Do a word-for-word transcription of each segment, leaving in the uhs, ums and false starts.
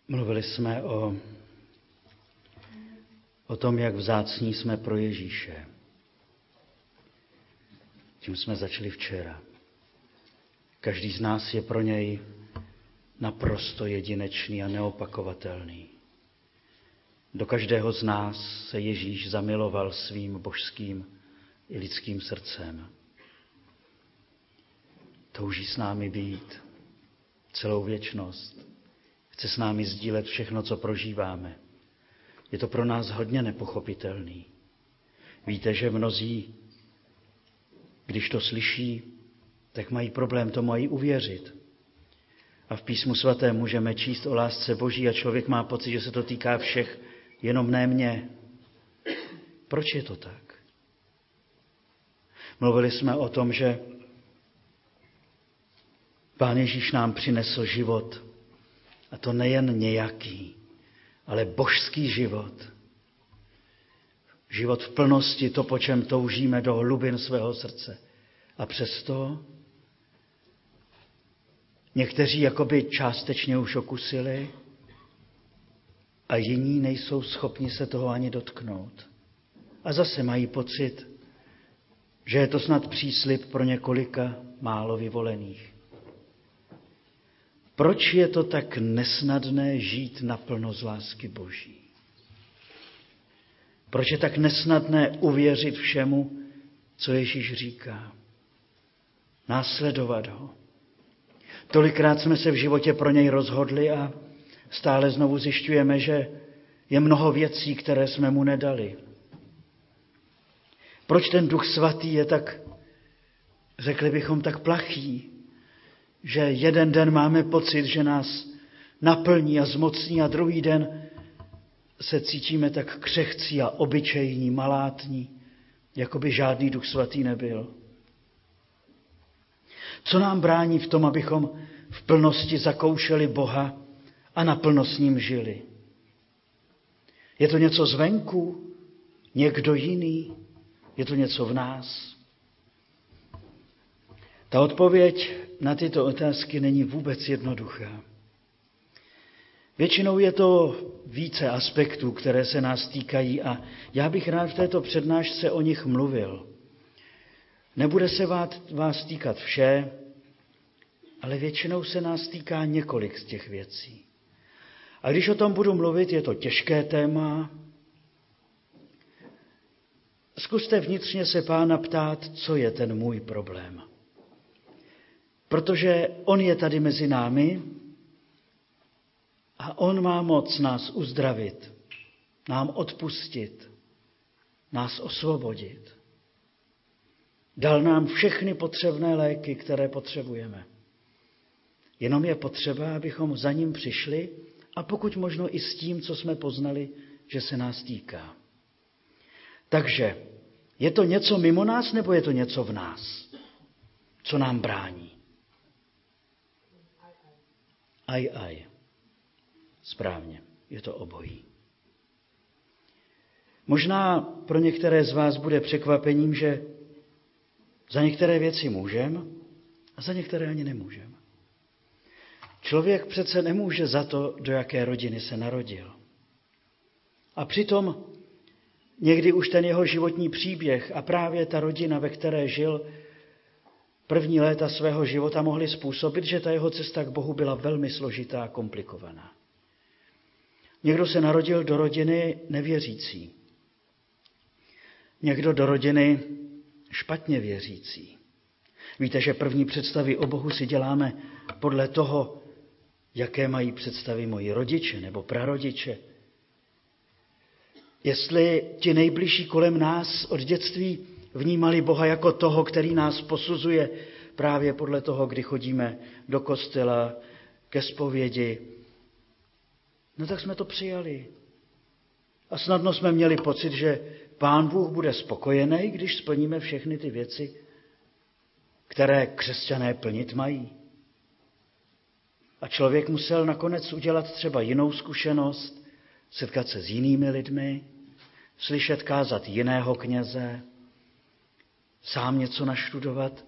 Mluvili jsme o, o tom, jak vzácní jsme pro Ježíše. Tím jsme začali včera. Každý z nás je pro něj naprosto jedinečný a neopakovatelný. Do každého z nás se Ježíš zamiloval svým božským i lidským srdcem. Touží s námi být celou věčnost. Chce s námi sdílet všechno, co prožíváme. Je to pro nás hodně nepochopitelný. Víte, že mnozí, když to slyší, tak mají problém tomu i uvěřit. A v Písmu svatém můžeme číst o lásce Boží a člověk má pocit, že se to týká všech, jenom ne mě. Proč je to tak? Mluvili jsme o tom, že Pán Ježíš nám přinesl život. A to nejen nějaký, ale božský život. Život v plnosti, to, po čem toužíme do hlubin svého srdce. A přesto někteří jakoby částečně už okusili a jiní nejsou schopni se toho ani dotknout. A zase mají pocit, že je to snad příslib pro několika málo vyvolených. Proč je to tak nesnadné žít naplno z lásky Boží? Proč je tak nesnadné uvěřit všemu, co Ježíš říká? Následovat ho. Tolikrát jsme se v životě pro něj rozhodli a stále znovu zjišťujeme, že je mnoho věcí, které jsme mu nedali. Proč ten Duch Svatý je tak, řekli bychom, tak plachý? Že jeden den máme pocit, že nás naplní a zmocní a druhý den se cítíme tak křehcí a obyčejní, malátní, jako by žádný Duch Svatý nebyl. Co nám brání v tom, abychom v plnosti zakoušeli Boha a naplno s ním žili? Je to něco zvenku? Někdo jiný? Je to něco v nás? Ta odpověď na tyto otázky není vůbec jednoduchá. Většinou je to více aspektů, které se nás týkají a já bych rád v této přednášce o nich mluvil. Nebude se vás týkat vše, ale většinou se nás týká několik z těch věcí. A když o tom budu mluvit, je to těžké téma. Zkuste vnitřně se Pána ptát, co je ten můj problém. Protože on je tady mezi námi a on má moc nás uzdravit, nám odpustit, nás osvobodit. Dal nám všechny potřebné léky, které potřebujeme. Jenom je potřeba, abychom za ním přišli a pokud možno i s tím, co jsme poznali, že se nás týká. Takže je to něco mimo nás, nebo je to něco v nás, co nám brání? Aj, aj. Správně, je to obojí. Možná pro některé z vás bude překvapením, že za některé věci můžeme a za některé ani nemůžeme. Člověk přece nemůže za to, do jaké rodiny se narodil. A přitom někdy už ten jeho životní příběh a právě ta rodina, ve které žil první léta svého života, mohly způsobit, že ta jeho cesta k Bohu byla velmi složitá a komplikovaná. Někdo se narodil do rodiny nevěřící. Někdo do rodiny špatně věřící. Víte, že první představy o Bohu si děláme podle toho, jaké mají představy moji rodiče nebo prarodiče. Jestli ti nejbližší kolem nás od dětství vnímali Boha jako toho, který nás posuzuje právě podle toho, kdy chodíme do kostela, ke zpovědi, no tak jsme to přijali. A snadno jsme měli pocit, že Pán Bůh bude spokojený, když splníme všechny ty věci, které křesťané plnit mají. A člověk musel nakonec udělat třeba jinou zkušenost, setkat se s jinými lidmi, slyšet kázat jiného kněze, sám něco naštudovat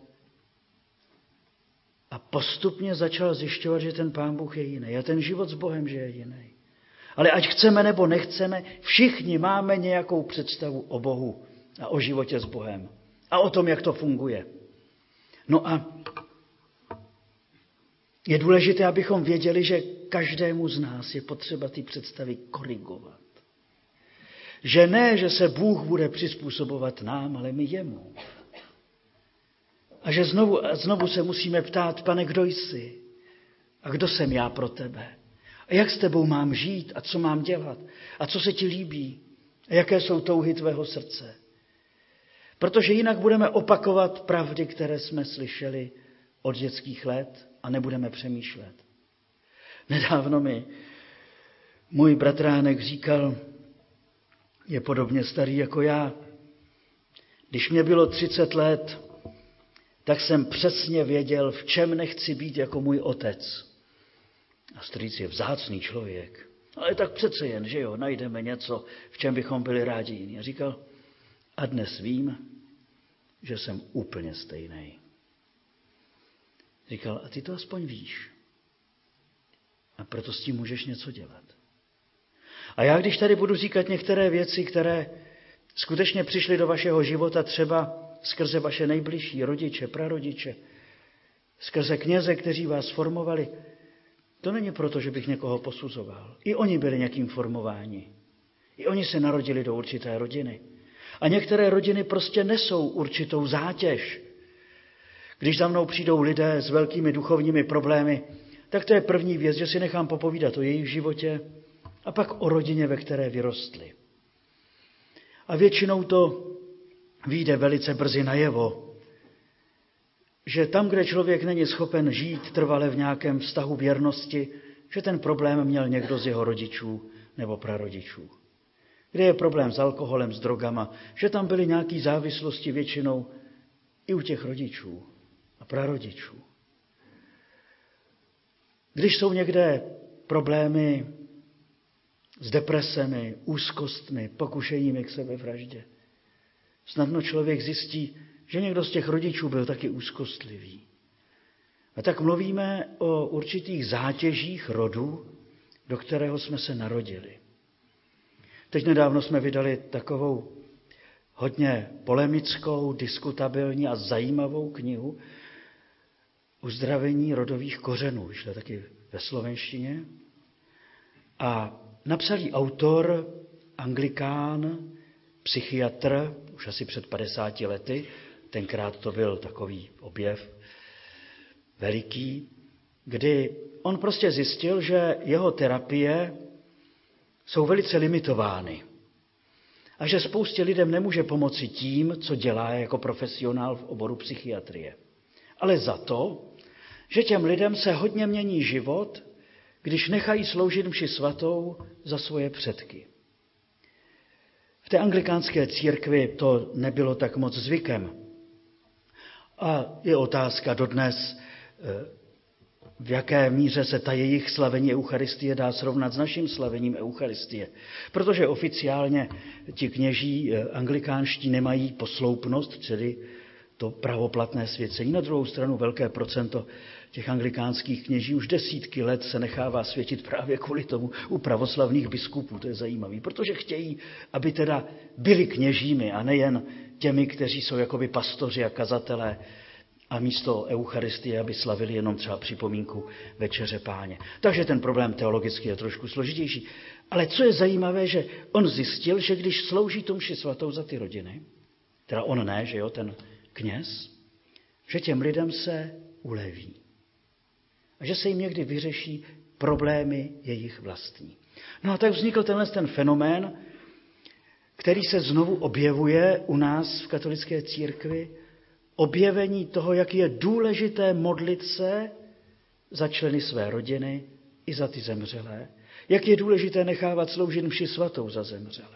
a postupně začal zjišťovat, že ten Pán Bůh je jiný a ten život s Bohem, že je jiný. Ale ať chceme nebo nechceme, všichni máme nějakou představu o Bohu a o životě s Bohem. A o tom, jak to funguje. No a je důležité, abychom věděli, že každému z nás je potřeba ty představy korigovat. Že ne, že se Bůh bude přizpůsobovat nám, ale my jemu. A že znovu a znovu se musíme ptát, Pane, kdo jsi? A kdo jsem já pro tebe? A jak s tebou mám žít? A co mám dělat? A co se ti líbí? A jaké jsou touhy tvého srdce? Protože jinak budeme opakovat pravdy, které jsme slyšeli od dětských let a nebudeme přemýšlet. Nedávno mi můj bratránek říkal, je podobně starý jako já. Když mě bylo třicet let, tak jsem přesně věděl, v čem nechci být jako můj otec. A strýc je vzácný člověk. Ale tak přece jen, že jo, najdeme něco, v čem bychom byli rádi jiní. A říkal, a dnes vím, že jsem úplně stejný. Říkal, a ty to aspoň víš. A proto s tím můžeš něco dělat. A já, když tady budu říkat některé věci, které skutečně přišly do vašeho života, třeba skrze vaše nejbližší rodiče, prarodiče, skrze kněze, kteří vás formovali, to není proto, že bych někoho posuzoval. I oni byli někým formováni. I oni se narodili do určité rodiny. A některé rodiny prostě nesou určitou zátěž. Když za mnou přijdou lidé s velkými duchovními problémy, tak to je první věc, že si nechám popovídat o jejich životě a pak o rodině, ve které vyrostli. A většinou to vyjde velice brzy najevo, že tam, kde člověk není schopen žít trvale v nějakém vztahu věrnosti, že ten problém měl někdo z jeho rodičů nebo prarodičů. Kde je problém s alkoholem, s drogama, že tam byly nějaké závislosti většinou i u těch rodičů a prarodičů. Když jsou někde problémy s depresemi, úzkostmi, pokušeními k sebevraždě, snadno člověk zjistí, že někdo z těch rodičů byl taky úzkostlivý. A tak mluvíme o určitých zátěžích rodu, do kterého jsme se narodili. Teď nedávno jsme vydali takovou hodně polemickou, diskutabilní a zajímavou knihu Uzdravení rodových kořenů. Vyšla taky ve slovenštině. A napsal ji autor, anglikán, psychiatr, už asi před padesáti lety, tenkrát to byl takový objev veliký, kdy on prostě zjistil, že jeho terapie jsou velice limitovány a že spoustě lidem nemůže pomoci tím, co dělá jako profesionál v oboru psychiatrie. Ale za to, že těm lidem se hodně mění život, když nechají sloužit mši svatou za svoje předky. V té anglikánské církvi to nebylo tak moc zvykem. A je otázka dodnes, v jaké míře se ta jejich slavení Eucharistie dá srovnat s naším slavením Eucharistie. Protože oficiálně ti kněží anglikánští nemají posloupnost, tedy to pravoplatné svěcení. Na druhou stranu velké procento těch anglikánských kněží už desítky let se nechává světit právě kvůli tomu u pravoslavných biskupů. To je zajímavé, protože chtějí, aby teda byli kněžími a nejen těmi, kteří jsou jakoby pastoři a kazatelé a místo Eucharistie, aby slavili jenom třeba připomínku Večeře Páně. Takže ten problém teologicky je trošku složitější. Ale co je zajímavé, že on zjistil, že když slouží tu mši svatou za ty rodiny, teda on ne, že jo, ten kněz, že těm lidem se uleví. A že se jim někdy vyřeší problémy jejich vlastní. No a tak vznikl tenhle ten fenomén, který se znovu objevuje u nás v katolické církvi, objevení toho, jak je důležité modlit se za členy své rodiny i za ty zemřelé. Jak je důležité nechávat sloužit mši svatou za zemřelé.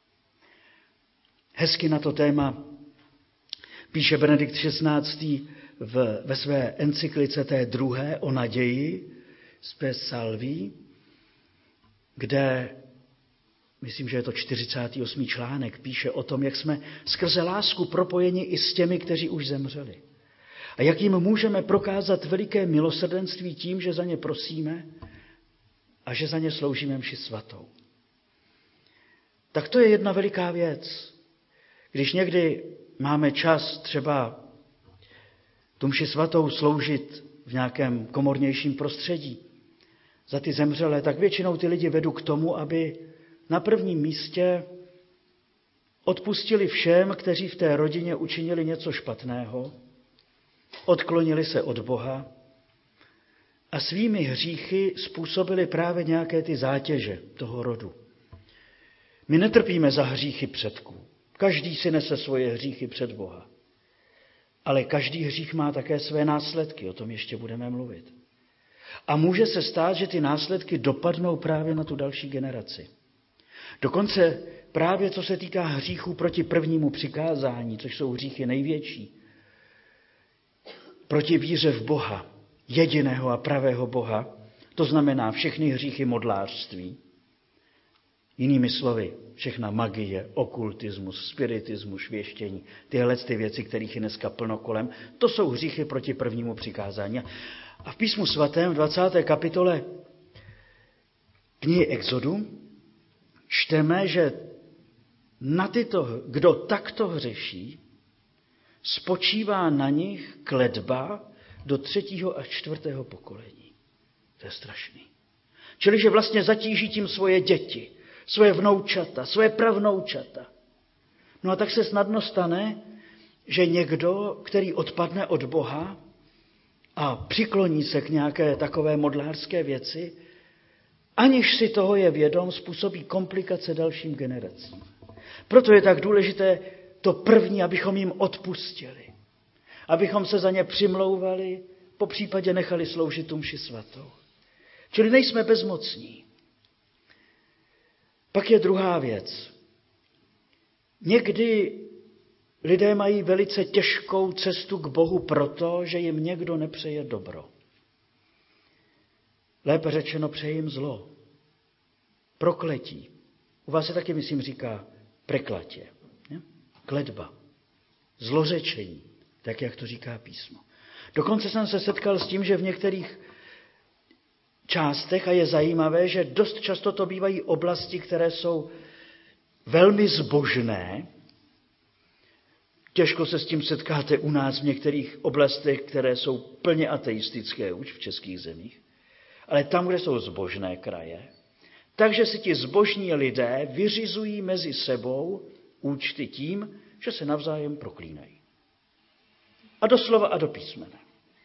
Hezky na to téma píše Benedikt šestnáctý v, ve své encyklice té druhé o naději Spes Salvi, kde, myslím, že je to čtyřicátý osmý článek, píše o tom, jak jsme skrze lásku propojeni i s těmi, kteří už zemřeli. A jak jim můžeme prokázat veliké milosrdenství tím, že za ně prosíme a a že za ně sloužíme mši svatou. Tak to je jedna veliká věc. Když někdy máme čas třeba tu mši svatou sloužit v nějakém komornějším prostředí za ty zemřelé, tak většinou ty lidi vedu k tomu, aby na prvním místě odpustili všem, kteří v té rodině učinili něco špatného, odklonili se od Boha a svými hříchy způsobili právě nějaké ty zátěže toho rodu. My netrpíme za hříchy předků. Každý si nese svoje hříchy před Boha. Ale každý hřích má také své následky, o tom ještě budeme mluvit. A může se stát, že ty následky dopadnou právě na tu další generaci. Dokonce právě co se týká hříchů proti prvnímu přikázání, což jsou hříchy největší, proti víře v Boha, jediného a pravého Boha, to znamená všechny hříchy modlářství, jinými slovy, všechna magie, okultismus, spiritismus, švěštění, tyhle ty věci, kterých je dneska plno kolem, to jsou hříchy proti prvnímu přikázání. A v písmu svatém v dvacáté kapitole knihy Exodu čteme, že na tyto, kdo takto hřeší, spočívá na nich kletba do třetího a čtvrtého pokolení. To je strašný. Čili, že vlastně zatíží tím svoje děti, svoje vnoučata, svoje pravnoučata. No a tak se snadno stane, že někdo, který odpadne od Boha a přikloní se k nějaké takové modlářské věci, aniž si toho je vědom, způsobí komplikace dalším generacím. Proto je tak důležité to první, abychom jim odpustili. Abychom se za ně přimlouvali, po případě nechali sloužit tu mši svatou. Čili nejsme bezmocní. Pak je druhá věc. Někdy lidé mají velice těžkou cestu k Bohu proto, že jim někdo nepřeje dobro. Lépe řečeno, přeje jim zlo. Prokletí. U vás se taky, myslím, říká preklatě. Ne? Kletba. Zlořečení. Tak, jak to říká písmo. Dokonce jsem se setkal s tím, že v některých částech, a je zajímavé, že dost často to bývají oblasti, které jsou velmi zbožné. Těžko se s tím setkáte u nás v některých oblastech, které jsou plně ateistické už v českých zemích. Ale tam, kde jsou zbožné kraje, takže si ti zbožní lidé vyřizují mezi sebou účty tím, že se navzájem proklínají. A doslova a do písmene.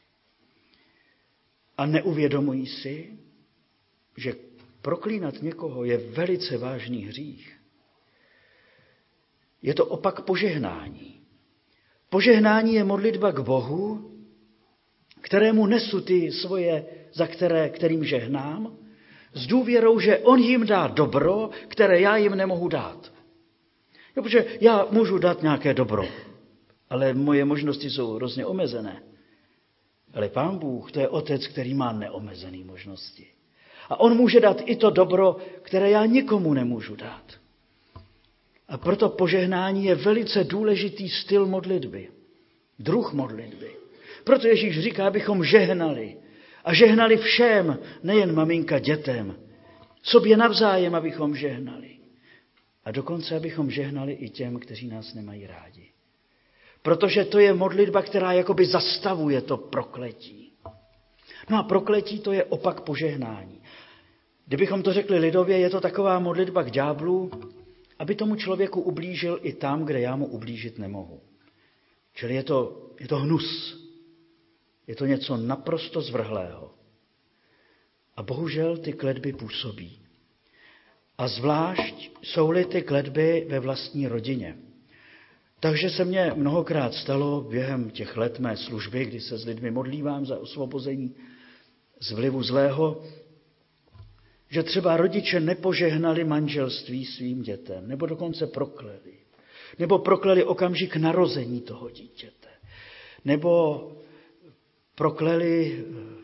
A neuvědomují si, že proklínat někoho je velice vážný hřích. Je to opak požehnání. Požehnání je modlitba k Bohu, kterému nesu ty svoje, za které, kterým žehnám, s důvěrou, že on jim dá dobro, které já jim nemohu dát. Jo, protože já můžu dát nějaké dobro, ale moje možnosti jsou hrozně omezené. Ale Pán Bůh, to je Otec, který má neomezené možnosti. A on může dát i to dobro, které já nikomu nemůžu dát. A proto požehnání je velice důležitý styl modlitby. Druh modlitby. Proto Ježíš říká, abychom žehnali. A žehnali všem, nejen maminka dětem. Sobě navzájem, abychom žehnali. A dokonce, abychom žehnali i těm, kteří nás nemají rádi. Protože to je modlitba, která jakoby zastavuje to prokletí. No a prokletí to je opak požehnání. Kdybychom to řekli lidově, je to taková modlitba k ďáblu, aby tomu člověku ublížil i tam, kde já mu ublížit nemohu. Čili je to, je to hnus. Je to něco naprosto zvrhlého. A bohužel ty kletby působí. A zvlášť jsou-li ty kletby ve vlastní rodině. Takže se mně mnohokrát stalo během těch let mé služby, kdy se s lidmi modlívám za osvobození z vlivu zlého, že třeba rodiče nepožehnali manželství svým dětem, nebo dokonce prokleli. Nebo prokleli okamžik narození toho dítěte. Nebo prokleli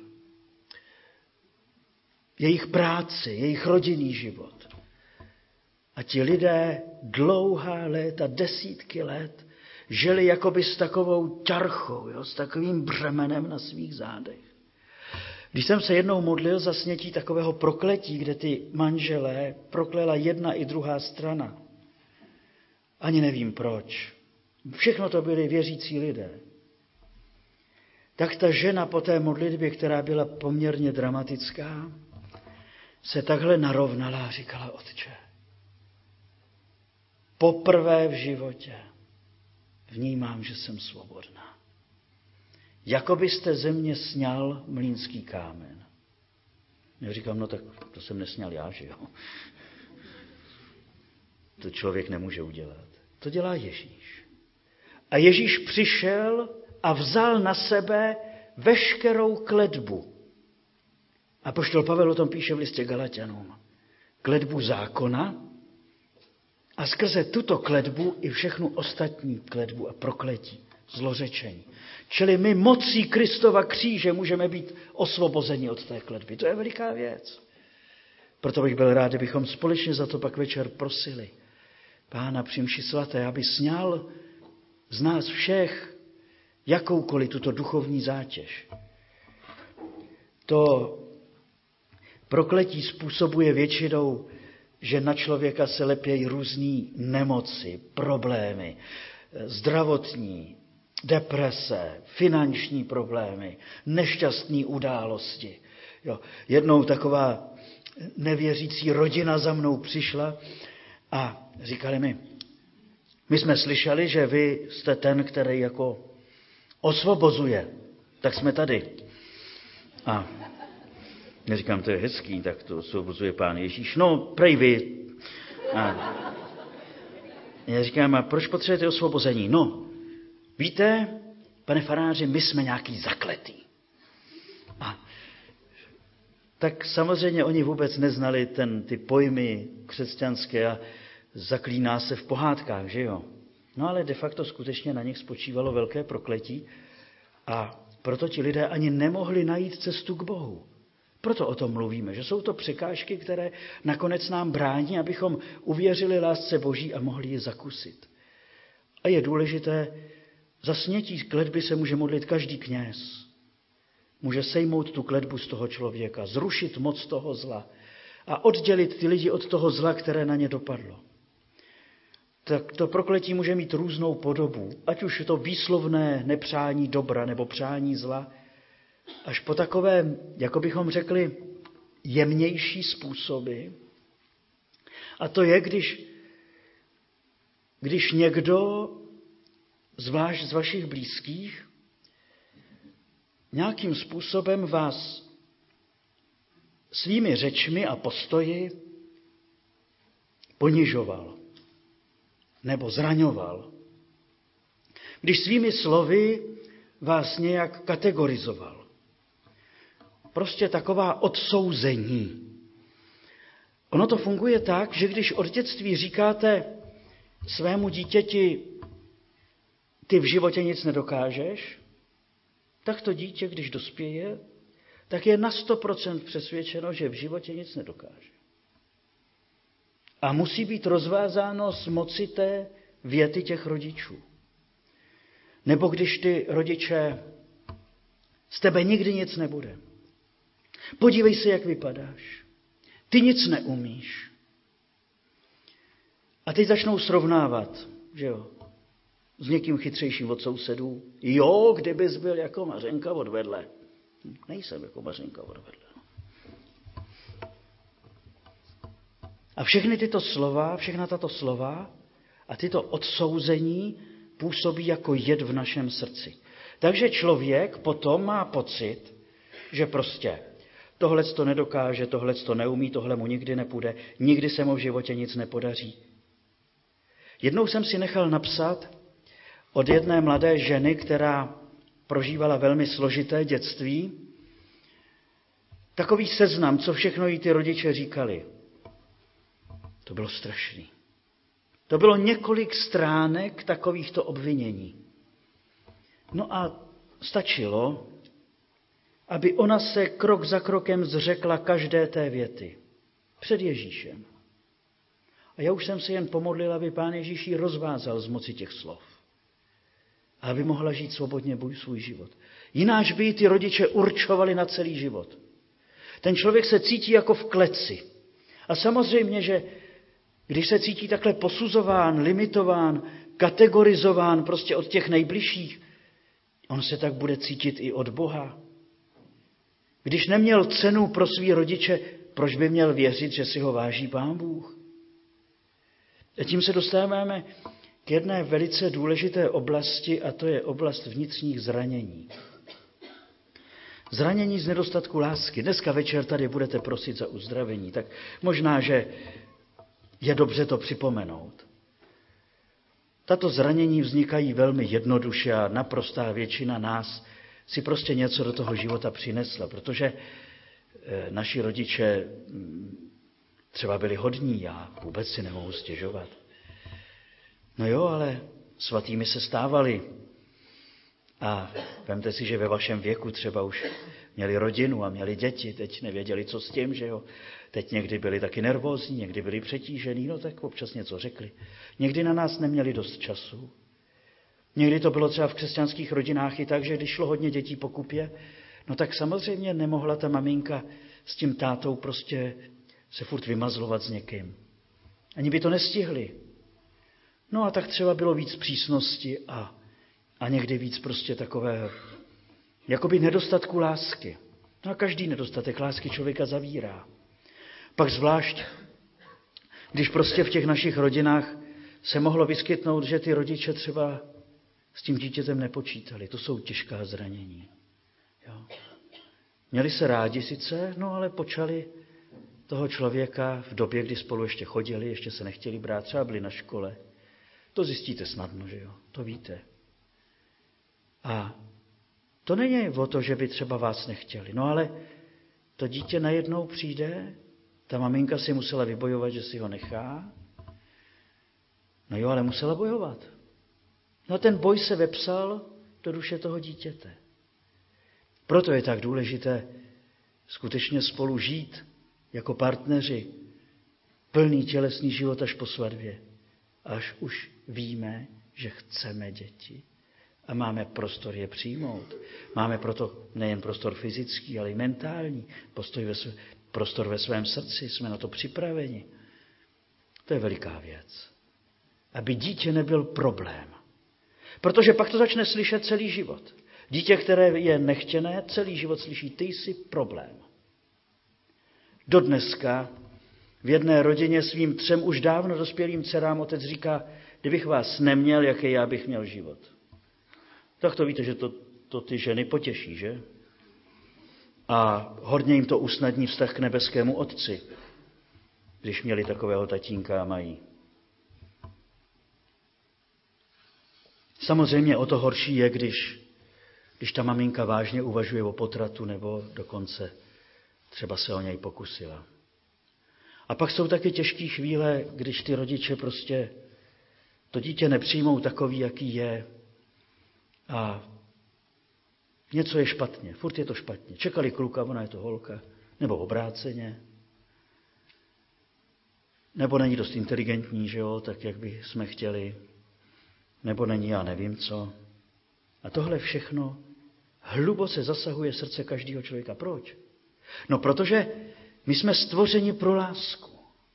jejich práci, jejich rodinný život. A ti lidé dlouhá léta, desítky let, žili jakoby s takovou ťarchou, jo, s takovým břemenem na svých zádech. Když jsem se jednou modlil za snětí takového prokletí, kde ty manželé proklela jedna i druhá strana, ani nevím proč, všechno to byli věřící lidé, tak ta žena po té modlitbě, která byla poměrně dramatická, se takhle narovnala a říkala: Otče, poprvé v životě vnímám, že jsem svobodná. Jako byste ze mě sňal mlýnský kámen. Já říkám: no tak to jsem nesňal já, že jo. To člověk nemůže udělat. To dělá Ježíš. A Ježíš přišel a vzal na sebe veškerou kletbu. Apoštol Pavel o tom píše v listě Galatianům. Kletbu zákona a skrze tuto kletbu i všechnu ostatní kletbu a prokletí, zlořečení. Čili my mocí Kristova kříže můžeme být osvobozeni od té kletby. To je veliká věc. Proto bych byl rád, kdybychom společně za to pak večer prosili Pána při mši svaté, aby sňal z nás všech jakoukoliv tuto duchovní zátěž. To prokletí způsobuje většinou, že na člověka se lepějí různý nemoci, problémy, zdravotní, deprese, finanční problémy, nešťastné události. Jo. Jednou taková nevěřící rodina za mnou přišla a říkali mi: my jsme slyšeli, že vy jste ten, který jako osvobozuje, tak jsme tady. A já říkám: to je hezký, tak to osvobozuje Pán Ježíš. No, prej vy. A já říkám: a proč potřebujete osvobození? No, víte, pane faráři, my jsme nějaký zakletý. A tak samozřejmě oni vůbec neznali ten, ty pojmy křesťanské a zaklíná se v pohádkách, že jo? No ale de facto skutečně na nich spočívalo velké prokletí a proto ti lidé ani nemohli najít cestu k Bohu. Proto o tom mluvíme, že jsou to překážky, které nakonec nám brání, abychom uvěřili lásce Boží a mohli ji zakusit. A je důležité, za snětí kletby se může modlit každý kněz. Může sejmout tu kletbu z toho člověka, zrušit moc toho zla a oddělit ty lidi od toho zla, které na ně dopadlo. Tak to prokletí může mít různou podobu, ať už je to výslovné nepřání dobra nebo přání zla, až po takové, jako bychom řekli, jemnější způsoby. A to je, když, když někdo, zvlášť z vašich blízkých, nějakým způsobem vás svými řečmi a postoji ponižoval nebo zraňoval. Když svými slovy vás nějak kategorizoval. Prostě taková odsouzení. Ono to funguje tak, že když od dětství říkáte svému dítěti: ty v životě nic nedokážeš, tak to dítě, když dospěje, tak je na sto procent přesvědčeno, že v životě nic nedokáže. A musí být rozvázáno z moci té věty těch rodičů. Nebo když ty rodiče: z tebe nikdy nic nebude. Podívej se, jak vypadáš. Ty nic neumíš. A teď začnou srovnávat, že jo, s někým chytřejším od sousedů. Jo, kdybys byl jako Mařenka od vedle. Nejsem jako Mařenka od vedle. A všechny tyto slova, všechna tato slova a tyto odsouzení působí jako jed v našem srdci. Takže člověk potom má pocit, že prostě tohle to nedokáže, tohle to neumí, tohle mu nikdy nepůjde, nikdy se mu v životě nic nepodaří. Jednou jsem si nechal napsat od jedné mladé ženy, která prožívala velmi složité dětství, takový seznam, co všechno jí ty rodiče říkali. To bylo strašný. To bylo několik stránek takovýchto obvinění. No a stačilo, aby ona se krok za krokem zřekla každé té věty před Ježíšem. A já už jsem se jen pomodlil, aby Pán Ježíš ji rozvázal z moci těch slov. A aby mohla žít svobodně svůj život. Jináč by ty rodiče určovali na celý život. Ten člověk se cítí jako v kleci. A samozřejmě, že když se cítí takhle posuzován, limitován, kategorizován prostě od těch nejbližších, on se tak bude cítit i od Boha. Když neměl cenu pro svý rodiče, proč by měl věřit, že si ho váží Pán Bůh? A tím se dostáváme k jedné velice důležité oblasti, a to je oblast vnitřních zranění. Zranění z nedostatku lásky. Dneska večer tady budete prosit za uzdravení, tak možná, že je dobře to připomenout. Tato zranění vznikají velmi jednoduše a naprostá většina nás si prostě něco do toho života přinesla, protože naši rodiče třeba byli hodní, já vůbec si nemohu stěžovat. No jo, ale svatými se stávali. A vemte si, že ve vašem věku třeba už měli rodinu a měli děti, teď nevěděli, co s tím, že jo. Teď někdy byli taky nervózní, někdy byli přetížený, no tak občas něco řekli. Někdy na nás neměli dost času. Někdy to bylo třeba v křesťanských rodinách i tak, že když šlo hodně dětí po kupě, no tak samozřejmě nemohla ta maminka s tím tátou prostě se furt vymazlovat s někým. Ani by to nestihli. No a tak třeba bylo víc přísnosti a, a někdy víc prostě takové jakoby nedostatku lásky. No a každý nedostatek lásky člověka zavírá. Pak zvlášť, když prostě v těch našich rodinách se mohlo vyskytnout, že ty rodiče třeba s tím dítětem nepočítali. To jsou těžká zranění. Jo. Měli se rádi sice, no ale počali toho člověka v době, kdy spolu ještě chodili, ještě se nechtěli brát, třeba byli na škole. To zjistíte snadno, že jo? To víte. A to není o to, že by třeba vás nechtěli. No ale to dítě najednou přijde, ta maminka si musela vybojovat, že si ho nechá. No jo, ale musela bojovat. No a ten boj se vepsal do duše toho dítěte. Proto je tak důležité skutečně spolu žít jako partneři, plný tělesný život až po svatbě. Až už víme, že chceme děti a máme prostor je přijmout. Máme proto nejen prostor fyzický, ale i mentální, postoj ve své, prostor ve svém srdci, jsme na to připraveni. To je veliká věc. Aby dítě nebyl problém. Protože pak to začne slyšet celý život. Dítě, které je nechtěné, celý život slyší, ty jsi problém. Dodneska v jedné rodině svým třem už dávno dospělým dcerám otec říká, kdybych vás neměl, jaký já bych měl život. Tak to víte, že to, to ty ženy potěší, že? A hodně jim to usnadní vztah k nebeskému otci, když měli takového tatínka a mají. Samozřejmě o to horší je, když, když ta maminka vážně uvažuje o potratu nebo dokonce třeba se o něj pokusila. A pak jsou taky těžké chvíle, když ty rodiče prostě to dítě nepřijmou takový, jaký je a něco je špatně, furt je to špatně. Čekali kluka, ona je to holka, nebo obráceně, nebo není dost inteligentní, že jo, tak jak by jsme chtěli, nebo není, já nevím co. A tohle všechno hluboce zasahuje srdce každého člověka. Proč? No protože my jsme stvořeni pro lásku.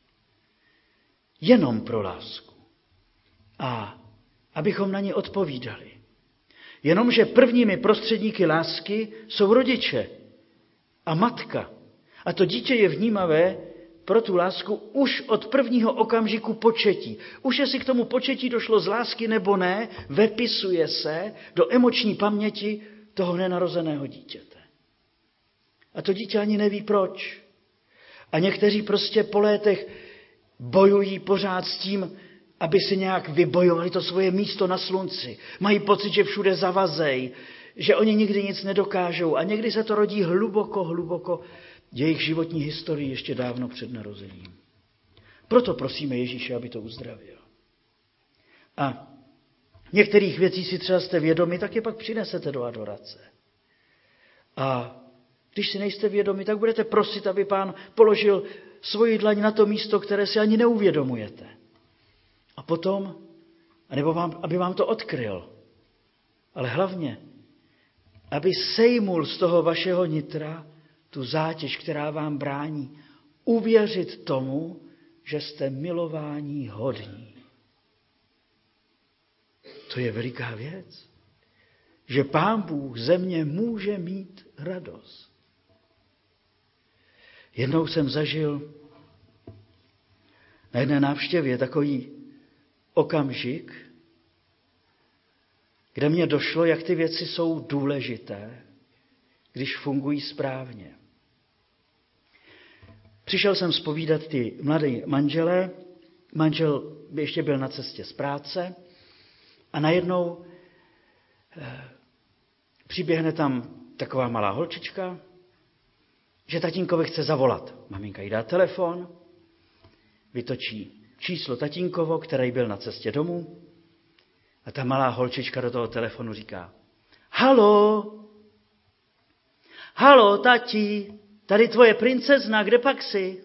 Jenom pro lásku. A abychom na ní odpovídali. Jenomže prvními prostředníky lásky jsou rodiče a matka. A to dítě je vnímavé pro tu lásku už od prvního okamžiku početí. Už jestli k tomu početí došlo z lásky nebo ne, vepisuje se do emoční paměti toho nenarozeného dítěte. A to dítě ani neví proč. A někteří prostě po létech bojují pořád s tím, aby si nějak vybojovali to svoje místo na slunci. Mají pocit, že všude zavazej, že oni nikdy nic nedokážou. A někdy se to rodí hluboko, hluboko jejich životní historii ještě dávno před narozením. Proto prosíme Ježíše, aby to uzdravil. A některých věcí si třeba jste vědomi, tak je pak přinesete do adorace. A když si nejste vědomi, tak budete prosit, aby Pán položil svoji dlaň na to místo, které si ani neuvědomujete. A potom, anebo vám, aby vám to odkryl. Ale hlavně, aby sejmul z toho vašeho nitra tu zátěž, která vám brání uvěřit tomu, že jste milování hodní. To je veliká věc, že Pán Bůh ze mě může mít radost. Jednou jsem zažil na jedné návštěvě takový okamžik, kde mně došlo, jak ty věci jsou důležité, když fungují správně. Přišel jsem zpovídat ty mladé manželé, manžel ještě byl na cestě z práce a najednou eh, přiběhne tam taková malá holčička, že tatínkovi chce zavolat. Maminka jí dá telefon, vytočí číslo tatínkovo, který byl na cestě domů, a ta malá holčička do toho telefonu říká: Halo, halo, tati, tady tvoje princezna, kde pak jsi?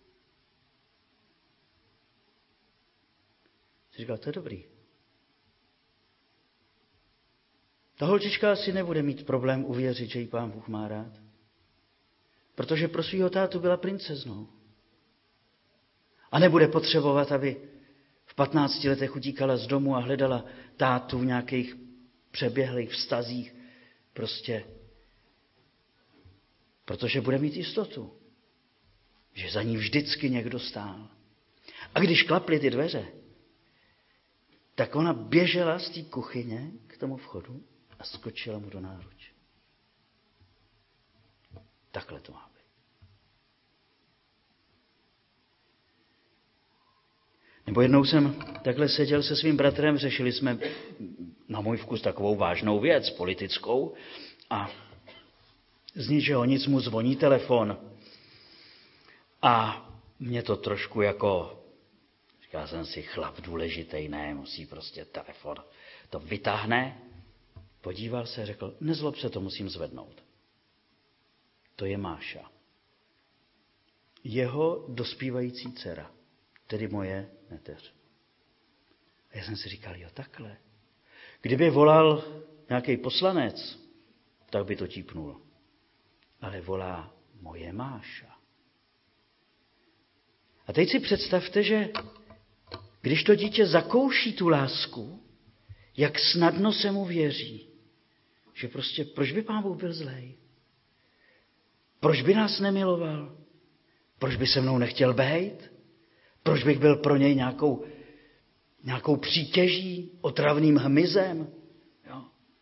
Říkal, to je dobrý. Ta holčička asi nebude mít problém uvěřit, že jí Pán Bůh má rád. Protože pro svýho tátu byla princeznou. A nebude potřebovat, aby v patnácti letech utíkala z domu a hledala tátu v nějakých přeběhlých vztazích. Prostě. Protože bude mít jistotu, že za ní vždycky někdo stál. A když klaply ty dveře, tak ona běžela z té kuchyně k tomu vchodu a skočila mu do náruče. Takhle to má být. Nebo jednou jsem takhle seděl se svým bratrem, řešili jsme na můj vkus takovou vážnou věc, politickou, a z ničeho nic mu zvoní telefon. A mě to trošku jako, říkal jsem si, chlap důležitý, ne, musí prostě telefon. To vytáhne, podíval se a řekl, nezlob se, to musím zvednout. To je Máša. Jeho dospívající dcera, tedy moje neteř. A já jsem si říkal, jo, takhle. Kdyby volal nějaký poslanec, tak by to típnul. Ale volá moje Máša. A teď si představte, že když to dítě zakouší tu lásku, jak snadno se mu věří, že prostě proč by Pán Bůh byl zlej? Proč by nás nemiloval? Proč by se mnou nechtěl bejt? Proč bych byl pro něj nějakou, nějakou přítěží, otravným hmyzem? Jo.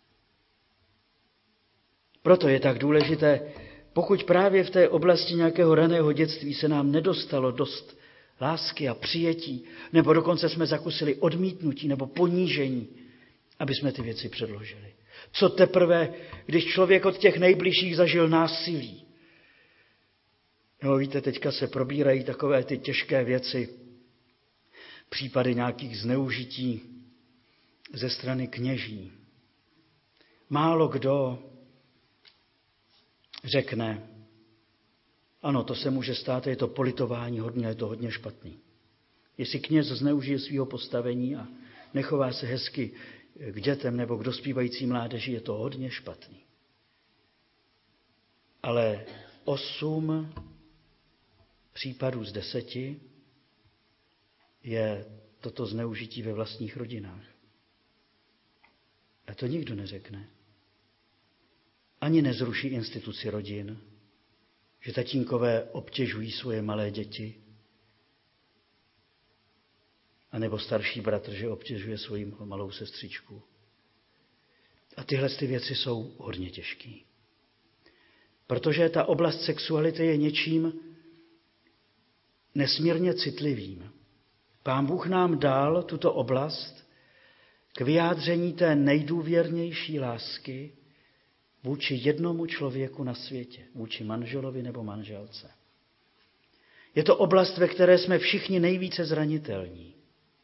Proto je tak důležité, pokud právě v té oblasti nějakého raného dětství se nám nedostalo dost lásky a přijetí, nebo dokonce jsme zakusili odmítnutí nebo ponížení, aby jsme ty věci předložili. Co teprve, když člověk od těch nejbližších zažil násilí. No, víte, teďka se probírají takové ty těžké věci, případy nějakých zneužití ze strany kněží. Málo kdo řekne, ano, to se může stát, je to politování hodně, je to hodně špatný. Jestli kněz zneužije svého postavení a nechová se hezky k dětem nebo k dospívající mládeži, je to hodně špatný. Ale osm případů z deseti je toto zneužití ve vlastních rodinách. A to nikdo neřekne. Ani nezruší instituci rodin, že tatínkové obtěžují svoje malé děti, anebo starší bratr, že obtěžuje svoji malou sestřičku. A tyhle ty věci jsou hodně těžké. Protože ta oblast sexuality je něčím nesmírně citlivým. Pán Bůh nám dal tuto oblast k vyjádření té nejdůvěrnější lásky vůči jednomu člověku na světě, vůči manželovi nebo manželce. Je to oblast, ve které jsme všichni nejvíce zranitelní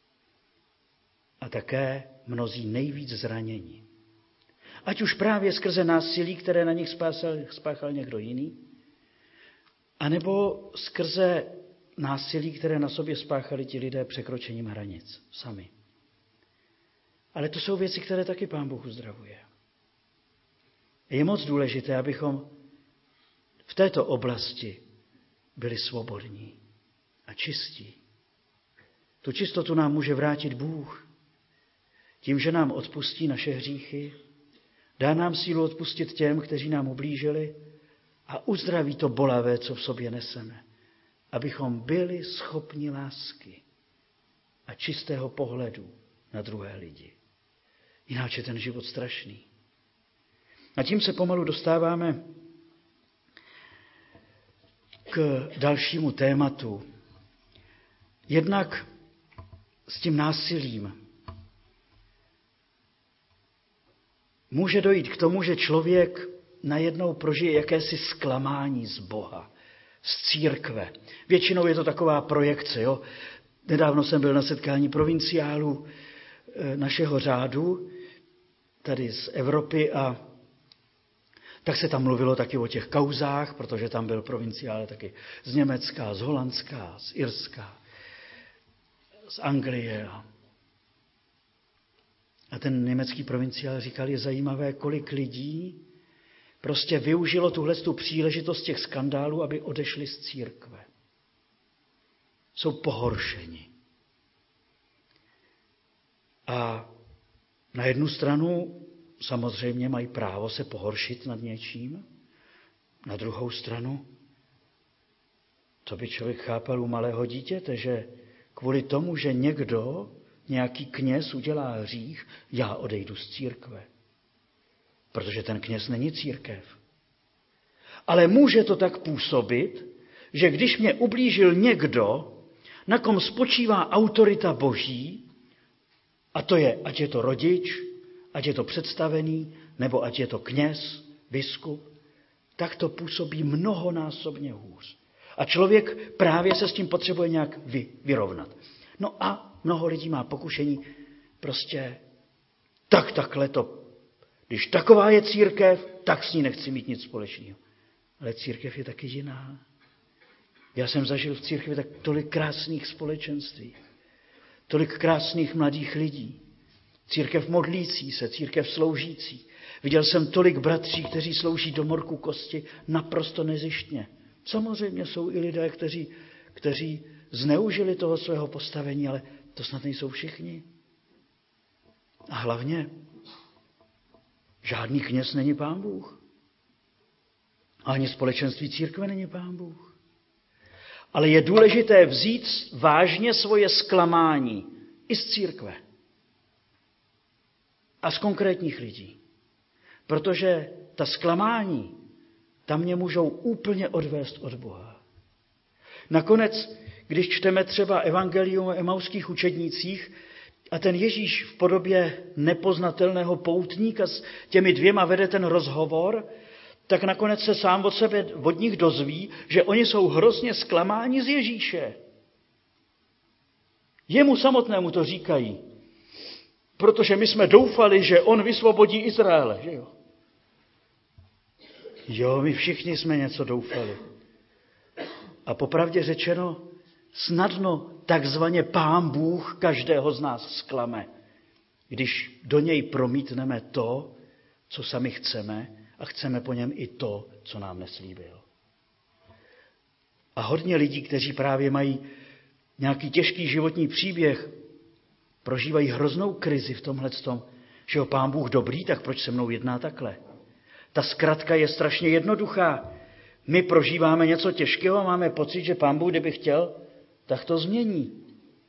a také mnozí nejvíc zranění. Ať už právě skrze násilí, které na nich spáchal, spáchal někdo jiný, anebo skrze násilí, které na sobě spáchali ti lidé překročením hranic sami. Ale to jsou věci, které taky Pán Bůh uzdravuje. Je moc důležité, abychom v této oblasti byli svobodní a čistí. Tu čistotu nám může vrátit Bůh tím, že nám odpustí naše hříchy, dá nám sílu odpustit těm, kteří nám ublížili a uzdraví to bolavé, co v sobě neseme, abychom byli schopni lásky a čistého pohledu na druhé lidi. Jináč je ten život strašný. A tím se pomalu dostáváme k dalšímu tématu. Jednak s tím násilím může dojít k tomu, že člověk najednou prožije jakési zklamání z Boha, z církve. Většinou je to taková projekce. Jo? Nedávno jsem byl na setkání provinciálů našeho řádu, tady z Evropy, a tak se tam mluvilo taky o těch kauzách, protože tam byl provinciál taky z Německa, z Holandska, z Irska, z Anglie. A ten německý provinciál říkal, je zajímavé, kolik lidí prostě využilo tuhle tu příležitost těch skandálů, aby odešli z církve. Jsou pohoršeni. A na jednu stranu samozřejmě mají právo se pohoršit nad něčím, na druhou stranu to by člověk chápal u malého dítěte, že kvůli tomu, že někdo, nějaký kněz udělá hřích, já odejdu z církve. Protože ten kněz není církev. Ale může to tak působit, že když mě ublížil někdo, na kom spočívá autorita Boží, a to je, ať je to rodič, ať je to představený, nebo ať je to kněz, biskup, tak to působí mnohonásobně hůř. A člověk právě se s tím potřebuje nějak vy, vyrovnat. No a mnoho lidí má pokušení prostě tak takhle to. Když taková je církev, tak s ní nechci mít nic společného. Ale církev je taky jiná. Já jsem zažil v církvi tak tolik krásných společenství, tolik krásných mladých lidí. Církev modlící se, církev sloužící. Viděl jsem tolik bratří, kteří slouží do morku kosti naprosto nezištně. Samozřejmě jsou i lidé, kteří, kteří zneužili toho svého postavení, ale to snad nejsou všichni. A hlavně žádný kněz není Pán Bůh. Ani společenství církve není Pán Bůh. Ale je důležité vzít vážně svoje zklamání i z církve. A z konkrétních lidí. Protože ta zklamání tam mě můžou úplně odvést od Boha. Nakonec, když čteme třeba evangelium o emauských učednících a ten Ježíš v podobě nepoznatelného poutníka s těmi dvěma vede ten rozhovor, tak nakonec se sám od sebe od nich dozví, že oni jsou hrozně zklamáni z Ježíše. Jemu samotnému to říkají, protože my jsme doufali, že on vysvobodí Izraele. Že jo? jo, my všichni jsme něco doufali. A popravdě řečeno, snadno takzvaně Pán Bůh každého z nás zklame, když do něj promítneme to, co sami chceme, a chceme po něm i to, co nám neslíbil. A hodně lidí, kteří právě mají nějaký těžký životní příběh, prožívají hroznou krizi v tomhletom, že jo, Pán Bůh dobrý, tak proč se mnou jedná takhle? Ta zkratka je strašně jednoduchá. My prožíváme něco těžkého a máme pocit, že Pán Bůh, kdyby chtěl, tak to změní.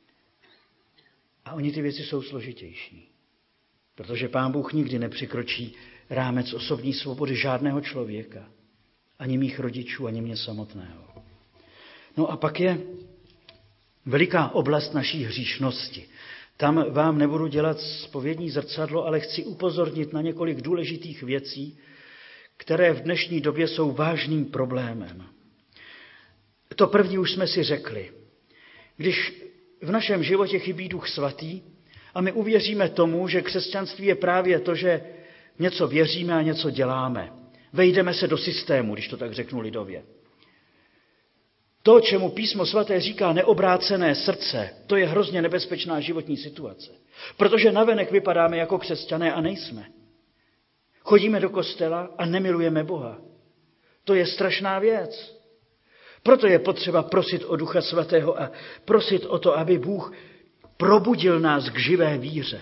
A oni ty věci jsou složitější. Protože Pán Bůh nikdy nepřekročí rámec osobní svobody žádného člověka. Ani mých rodičů, ani mě samotného. No a pak je veliká oblast naší hříšnosti. Tam vám nebudu dělat zpovědní zrcadlo, ale chci upozornit na několik důležitých věcí, které v dnešní době jsou vážným problémem. To první už jsme si řekli. Když v našem životě chybí Duch Svatý a my uvěříme tomu, že křesťanství je právě to, že něco věříme a něco děláme. Vejdeme se do systému, když to tak řeknu lidově. To, čemu Písmo svaté říká neobrácené srdce, to je hrozně nebezpečná životní situace. Protože navenek vypadáme jako křesťané a nejsme. Chodíme do kostela a nemilujeme Boha. To je strašná věc. Proto je potřeba prosit o Ducha Svatého a prosit o to, aby Bůh probudil nás k živé víře.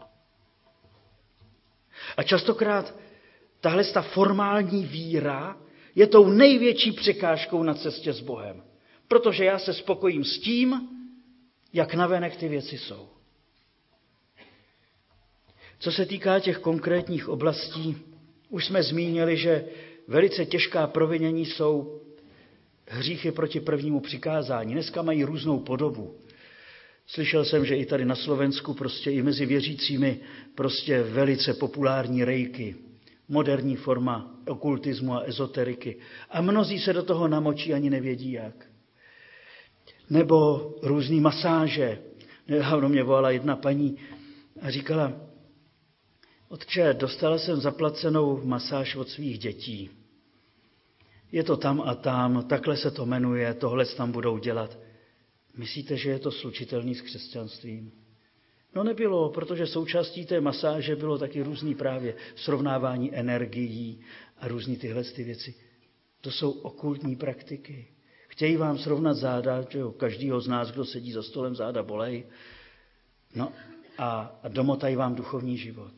A častokrát tahle ta formální víra je tou největší překážkou na cestě s Bohem. Protože já se spokojím s tím, jak navenek ty věci jsou. Co se týká těch konkrétních oblastí, už jsme zmínili, že velice těžká provinění jsou hříchy proti prvnímu přikázání. Dneska mají různou podobu. Slyšel jsem, že i tady na Slovensku prostě i mezi věřícími prostě velice populární rejky, moderní forma okultismu a ezoteriky. A mnozí se do toho namočí, ani nevědí jak. Nebo různý masáže. Nedávno mě volala jedna paní a říkala: Otče, dostala jsem zaplacenou masáž od svých dětí. Je to tam a tam, takhle se to jmenuje, tohle tam budou dělat. Myslíte, že je to slučitelný s křesťanstvím? No nebylo, protože součástí té masáže bylo taky různý právě srovnávání energií a různý tyhle ty věci. To jsou okultní praktiky. Chtějí vám srovnat záda, že jo, každýho z nás, kdo sedí za stolem, záda bolej. No a, a domotají vám duchovní život.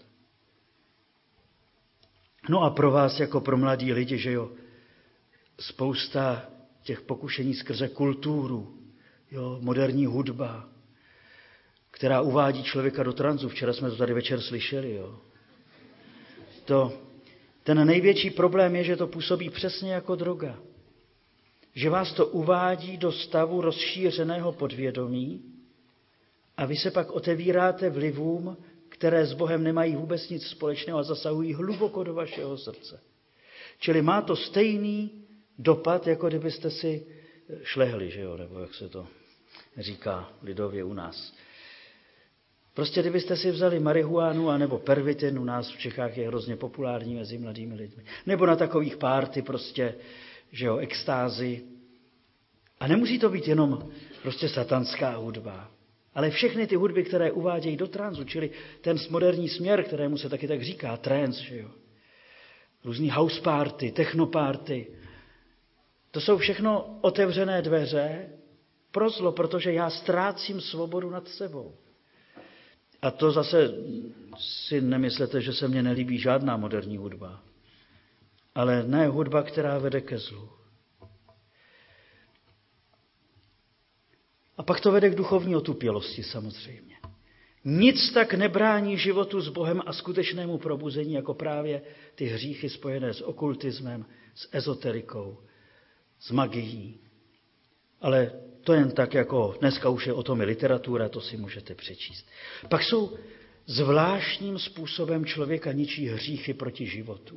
No a pro vás jako pro mladí lidi, že jo, spousta těch pokušení skrze kulturu, jo, moderní hudba, která uvádí člověka do tranzu. Včera jsme to tady večer slyšeli. Jo. To, ten největší problém je, že to působí přesně jako droga. Že vás to uvádí do stavu rozšířeného podvědomí a vy se pak otevíráte vlivům, které s Bohem nemají vůbec nic společného a zasahují hluboko do vašeho srdce. Čili má to stejný dopad, jako kdybyste si šlehli, že jo, nebo jak se to říká lidově u nás. Prostě kdybyste si vzali marihuánu anebo pervitin, u nás v Čechách je hrozně populární mezi mladými lidmi, nebo na takových párty prostě, že jo, extázy. A nemusí to být jenom prostě satanská hudba, ale všechny ty hudby, které uvádějí do tranzu, čili ten moderní směr, kterému se taky tak říká, trance, že jo. Různý house party, techno party. To jsou všechno otevřené dveře pro zlo, protože já ztrácím svobodu nad sebou. A to zase si nemyslete, že se mně nelíbí žádná moderní hudba. Ale ne hudba, která vede ke zlu. A pak to vede k duchovní otupělosti samozřejmě. Nic tak nebrání životu s Bohem a skutečnému probuzení, jako právě ty hříchy spojené s okultismem, s ezoterikou, s magií. Ale to jen tak, jako dneska už je o tom i literatura, to si můžete přečíst. Pak jsou zvláštním způsobem člověka ničí hříchy proti životu.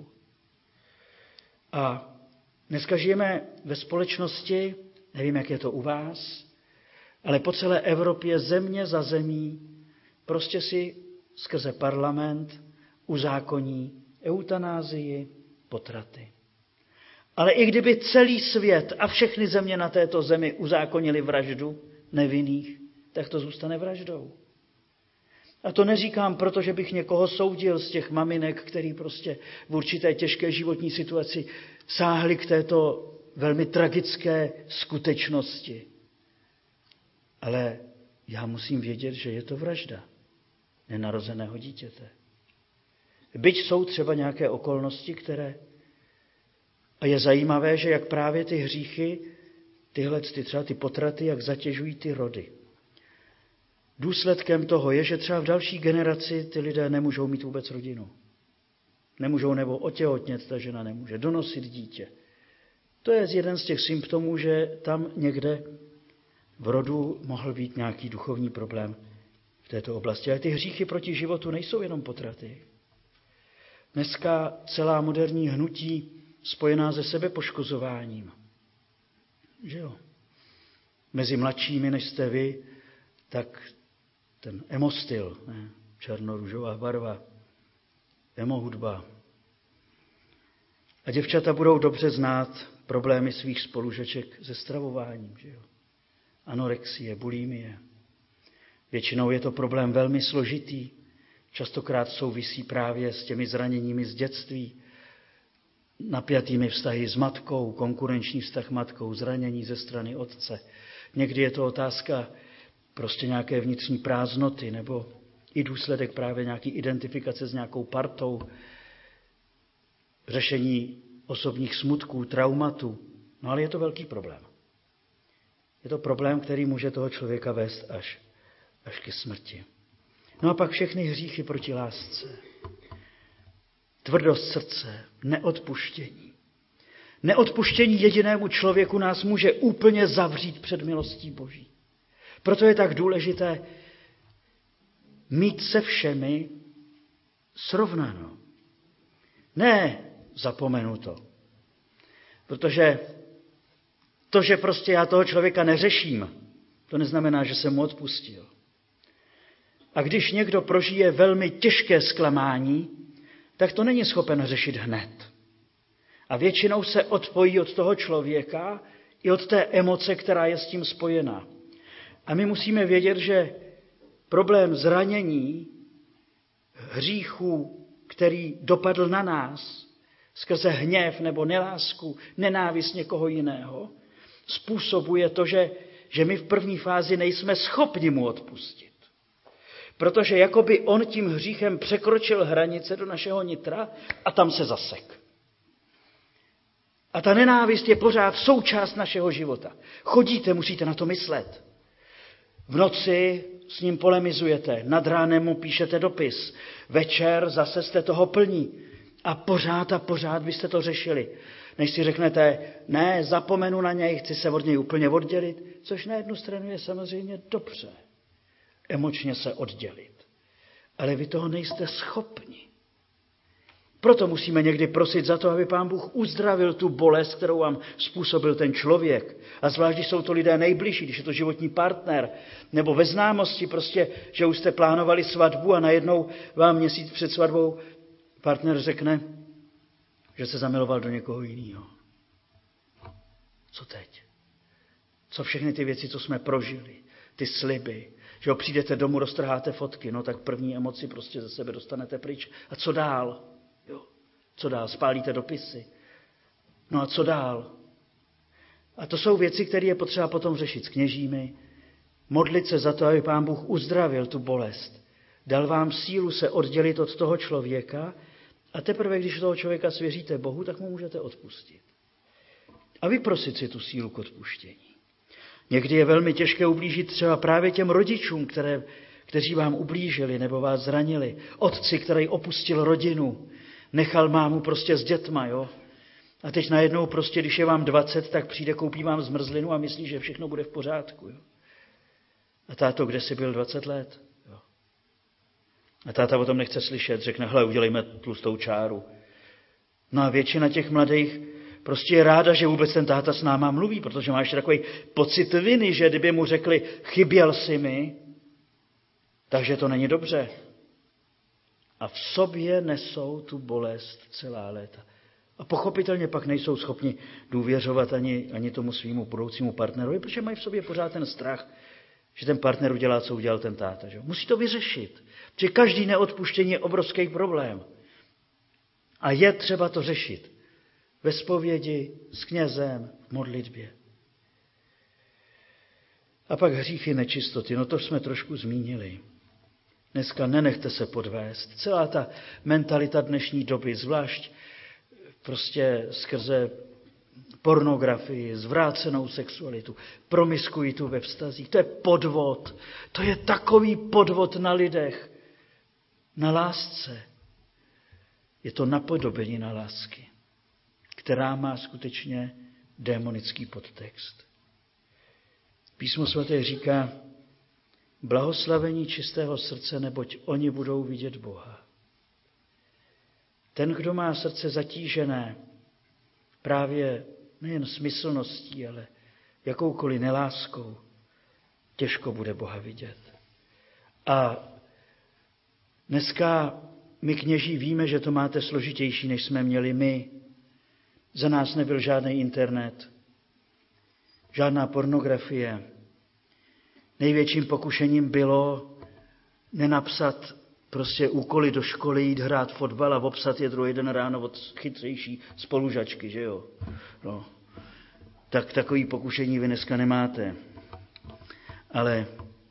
A dneska žijeme ve společnosti, nevím, jak je to u vás, ale po celé Evropě země za zemí prostě si skrze parlament uzákoní eutanázii, potraty. Ale i kdyby celý svět a všechny země na této zemi uzákonili vraždu nevinných, tak to zůstane vraždou. A to neříkám, protože bych někoho soudil z těch maminek, který prostě v určité těžké životní situaci sáhli k této velmi tragické skutečnosti. Ale já musím vědět, že je to vražda nenarozeného dítěte. Byť jsou třeba nějaké okolnosti, které... A je zajímavé, že jak právě ty hříchy, tyhle ty třeba ty potraty, jak zatěžují ty rody. Důsledkem toho je, že třeba v další generaci ty lidé nemůžou mít vůbec rodinu. Nemůžou nebo otěhotnět, ta žena nemůže donosit dítě. To je jeden z těch symptomů, že tam někde v rodu mohl být nějaký duchovní problém v této oblasti. Ale ty hříchy proti životu nejsou jenom potraty. Dneska celá moderní hnutí spojená se sebepoškozováním. Že jo? Mezi mladšími, než jste vy, tak ten emostyl, ne? Černo-růžová barva, emohudba. A děvčata budou dobře znát problémy svých spolužeček se stravováním. Že jo? Anorexie, bulimie. Většinou je to problém velmi složitý. Častokrát souvisí právě s těmi zraněními z dětství. napjatými vztahy s matkou, konkurenční vztah matkou, zranění ze strany otce. Někdy je to otázka prostě nějaké vnitřní prázdnoty nebo i důsledek právě nějaký identifikace s nějakou partou, řešení osobních smutků, traumatů. No ale je to velký problém. Je to problém, který může toho člověka vést až, až ke smrti. No a pak všechny hříchy proti lásce. Tvrdost srdce, neodpuštění. Neodpuštění jedinému člověku nás může úplně zavřít před milostí Boží. Proto je tak důležité mít se všemi srovnáno. Ne zapomenuto. Protože to, že prostě já toho člověka neřeším, to neznamená, že jsem mu odpustil. A když někdo prožije velmi těžké zklamání, tak to není schopen řešit hned. A většinou se odpojí od toho člověka i od té emoce, která je s tím spojená. A my musíme vědět, že problém zranění, hříchu, který dopadl na nás, skrze hněv nebo nelásku, nenávist někoho jiného, způsobuje to, že, že my v první fázi nejsme schopni mu odpustit. Protože jakoby on tím hříchem překročil hranice do našeho nitra a tam se zasek. A ta nenávist je pořád součást našeho života. Chodíte, musíte na to myslet. V noci s ním polemizujete, nad ránem mu píšete dopis, večer zase jste toho plní a pořád a pořád byste to řešili. Než si řeknete, ne, zapomenu na něj, chci se od něj úplně oddělit, což na jednu stranu je samozřejmě dobře. Emočně se oddělit. Ale vy toho nejste schopni. Proto musíme někdy prosit za to, aby Pán Bůh uzdravil tu bolest, kterou vám způsobil ten člověk. A zvlášť, když jsou to lidé nejbližší, když je to životní partner, nebo ve známosti prostě, že už jste plánovali svatbu a najednou vám měsíc před svatbou partner řekne, že se zamiloval do někoho jiného. Co teď? Co všechny ty věci, co jsme prožili, ty sliby, že ho přijdete domů, roztrháte fotky, no tak první emoci prostě ze sebe dostanete pryč. A co dál? Jo. Co dál? Spálíte dopisy. No a co dál? A to jsou věci, které je potřeba potom řešit s kněžími, modlit se za to, aby Pán Bůh uzdravil tu bolest. Dal vám sílu se oddělit od toho člověka a teprve, když toho člověka svěříte Bohu, tak mu můžete odpustit. A vyprosit si tu sílu k odpuštění. Někdy je velmi těžké ublížit třeba právě těm rodičům, které, kteří vám ublížili nebo vás zranili. Otci, který opustil rodinu, nechal mámu prostě s dětma, jo. A teď najednou prostě, když je vám dvacet, tak přijde, koupí vám zmrzlinu a myslí, že všechno bude v pořádku, jo. A táto, kde jsi byl dvacet let? Jo. A táta o tom nechce slyšet, řekne, hele, udělejme tlustou čáru. No a většina těch mladých prostě je ráda, že vůbec ten táta s náma mluví, protože má ještě takový pocit viny, že kdyby mu řekli, chyběl jsi mi, takže to není dobře. A v sobě nesou tu bolest celá léta. A pochopitelně pak nejsou schopni důvěřovat ani, ani tomu svýmu budoucímu partnerovi, protože mají v sobě pořád ten strach, že ten partner udělá, co udělal ten táta. Že? Musí to vyřešit. Protože každý neodpuštění je obrovský problém. A je třeba to řešit. Ve zpovědi, s knězem, v modlitbě. A pak hříchy nečistoty, no to jsme trošku zmínili. Dneska nenechte se podvést. Celá ta mentalita dnešní doby, zvlášť prostě skrze pornografii, zvrácenou sexualitu, promiskuitu ve vztazích, to je podvod. To je takový podvod na lidech, na lásce. Je to napodobení na lásky, která má skutečně démonický podtext. Písmo svaté říká, blahoslavení čistého srdce, neboť oni budou vidět Boha. Ten, kdo má srdce zatížené právě nejen smyslností, ale jakoukoliv neláskou, těžko bude Boha vidět. A dneska my kněží víme, že to máte složitější, než jsme měli my. Za nás nebyl žádný internet, žádná pornografie. Největším pokušením bylo nenapsat prostě úkoly do školy, jít hrát fotbal a obsat je druhý den ráno od chytřejší spolužačky, že jo? No. Tak takový pokušení vy dneska nemáte. Ale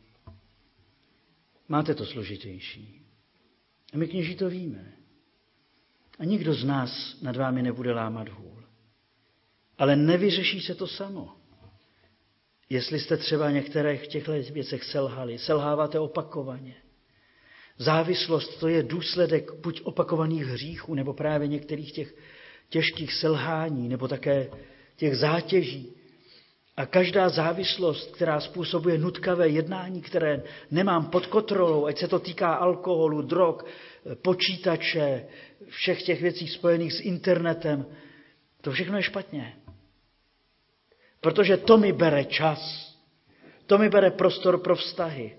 máte to složitější. A my kněží to víme. A nikdo z nás nad vámi nebude lámat hůl. Ale nevyřeší se to samo. Jestli jste třeba některé v těchto věcech selhali, selháváte opakovaně. Závislost to je důsledek buď opakovaných hříchů, nebo právě některých těch těžkých selhání, nebo také těch zátěží. A každá závislost, která způsobuje nutkavé jednání, které nemám pod kontrolou, ať se to týká alkoholu, drog, počítače, všech těch věcí spojených s internetem, to všechno je špatně. Protože to mi bere čas, to mi bere prostor pro vztahy.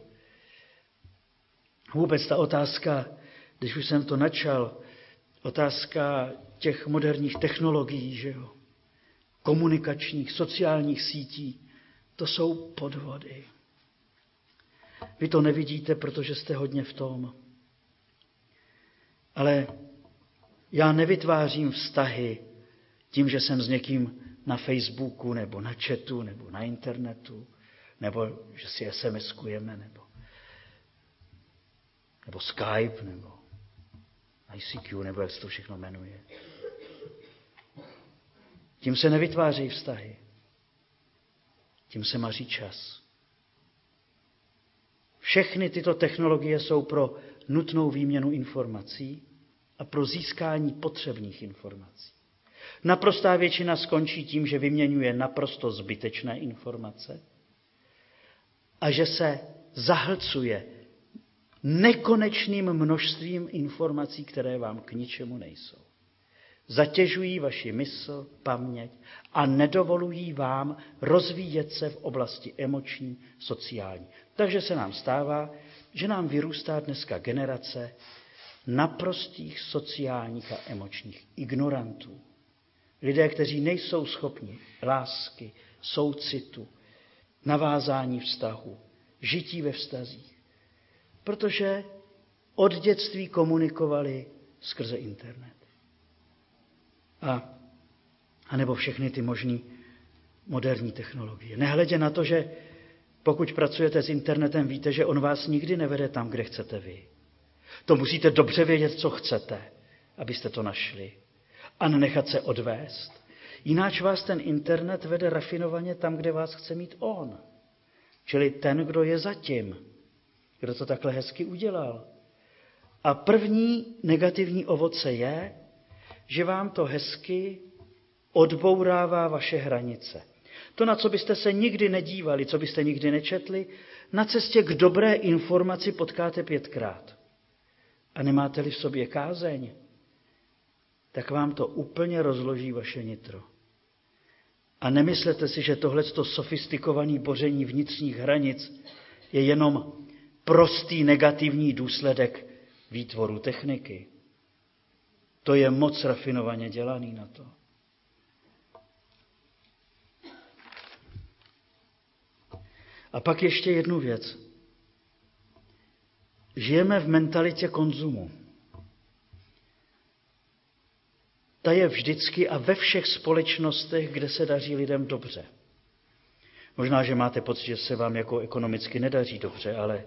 Vůbec ta otázka, když už jsem to načal, otázka těch moderních technologií, že jo, komunikačních, sociálních sítí, to jsou podvody. Vy to nevidíte, protože jste hodně v tom. Ale já nevytvářím vztahy tím, že jsem s někým na Facebooku, nebo na chatu, nebo na internetu, nebo že si SMSkujeme, nebo, nebo Skype, nebo I C Q, nebo jak se to všechno jmenuje. Tím se nevytvářejí vztahy. Tím se maří čas. Všechny tyto technologie jsou pro nutnou výměnu informací a pro získání potřebných informací. Naprostá většina skončí tím, že vyměňuje naprosto zbytečné informace a že se zahlcuje nekonečným množstvím informací, které vám k ničemu nejsou. Zatěžují vaši mysl, paměť a nedovolují vám rozvíjet se v oblasti emoční, sociální. Takže se nám stává, že nám vyrůstá dneska generace naprostých sociálních a emočních ignorantů. Lidé, kteří nejsou schopni lásky, soucitu, navázání vztahu, žití ve vztazích. Protože od dětství komunikovali skrze internet. A, a nebo všechny ty možný moderní technologie. Nehledě na to, že pokud pracujete s internetem, víte, že on vás nikdy nevede tam, kde chcete vy. To musíte dobře vědět, co chcete, abyste to našli. A nenechat se odvést. Jináč vás ten internet vede rafinovaně tam, kde vás chce mít on. Čili ten, kdo je zatím, kdo to takhle hezky udělal. A první negativní ovoce je, že vám to hezky odbourává vaše hranice. To, na co byste se nikdy nedívali, co byste nikdy nečetli, na cestě k dobré informaci potkáte pětkrát. A nemáte-li v sobě kázeň, tak vám to úplně rozloží vaše nitro. A nemyslete si, že tohleto sofistikované boření vnitřních hranic je jenom prostý negativní důsledek výtvoru techniky. To je moc rafinovaně dělaný na to. A pak ještě jednu věc. Žijeme v mentalitě konzumu. Ta je vždycky a ve všech společnostech, kde se daří lidem dobře. Možná, že máte pocit, že se vám jako ekonomicky nedaří dobře, ale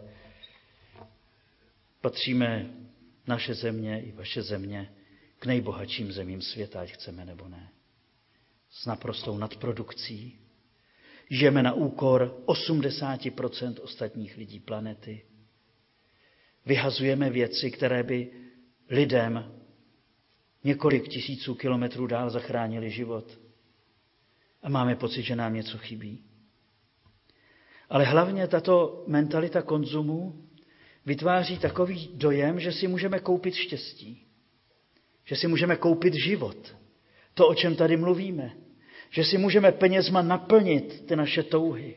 patříme naše země i vaše země k nejbohatším zemím světa, ať chceme nebo ne. S naprostou nadprodukcí. Žijeme na úkor osmdesát procent ostatních lidí planety. Vyhazujeme věci, které by lidem několik tisíců kilometrů dál zachránili život. A máme pocit, že nám něco chybí. Ale hlavně tato mentalita konzumu vytváří takový dojem, že si můžeme koupit štěstí. Že si můžeme koupit život. To, o čem tady mluvíme. Že si můžeme penězma naplnit ty naše touhy.